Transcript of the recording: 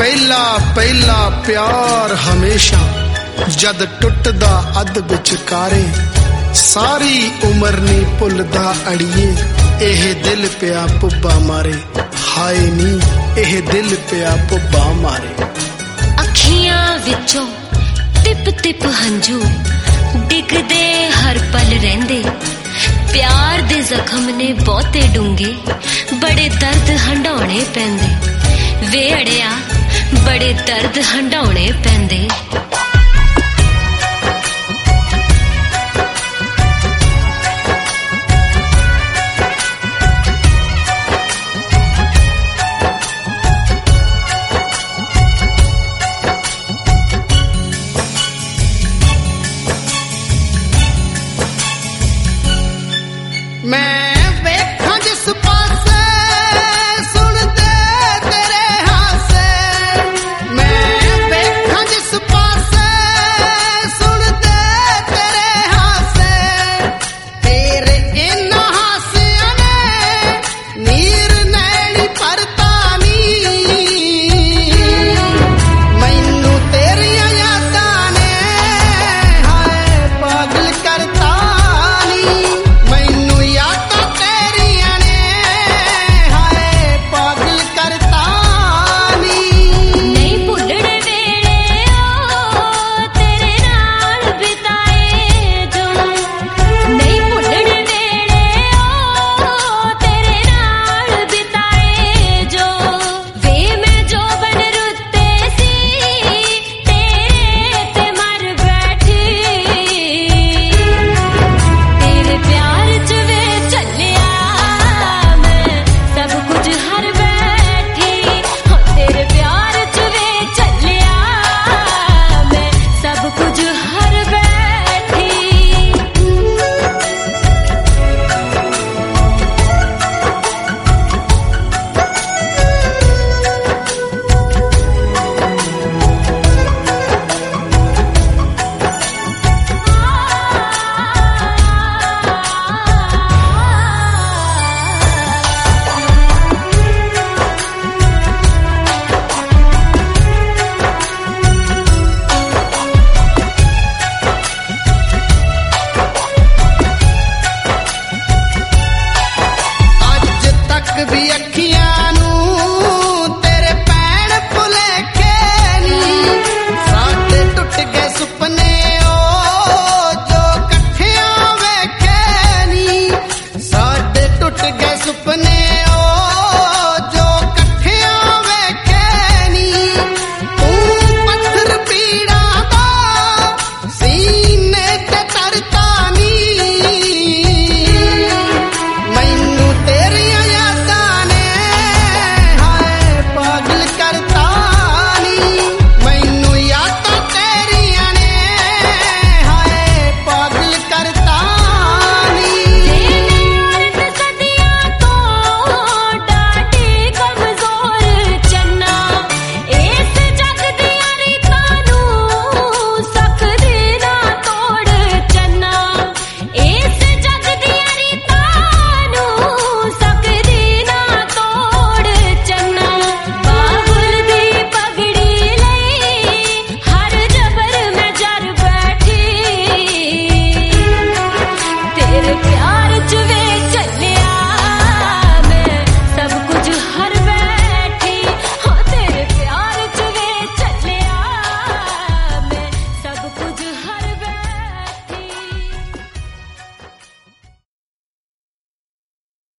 ਪਹਿਲਾ ਪਹਿਲਾ ਪਿਆਰ ਹਮੇਸ਼ਾ ਜਦ ਟੁੱਟਦਾ ਅੱਧ ਵਿਚਕਾਰੇ ਸਾਰੀ ਉਮਰ ਨੀ ਭੁੱਲਦਾ ਅੜੀਏ ਇਹ ਦਿਲ ਪਿਆ ਪੁੱਬਾ ਮਾਰੇ ਹਾਏ ਨੀ ਇਹ ਦਿਲ ਪਿਆ ਪੁੱਬਾ ਮਾਰੇ ਅੱਖੀਆਂ ਵਿੱਚੋਂ ਟਿਪ ਟਿਪ ਹੰਝੂ ਡਿੱਗਦੇ ਹਰ ਪਲ ਰਹਿੰਦੇ ਪਿਆਰ ਦੇ ਜ਼ਖਮ ਨੇ ਬਹੁਤੇ ਡੂੰਘੇ ਬੜੇ ਦਰਦ ਹੰਡਾਉਣੇ ਪੈਂਦੇ ਵੇ ਅੜਿਆ ਬੜੇ ਦਰਦ ਹੰਡਾਉਣੇ ਪੈਂਦੇ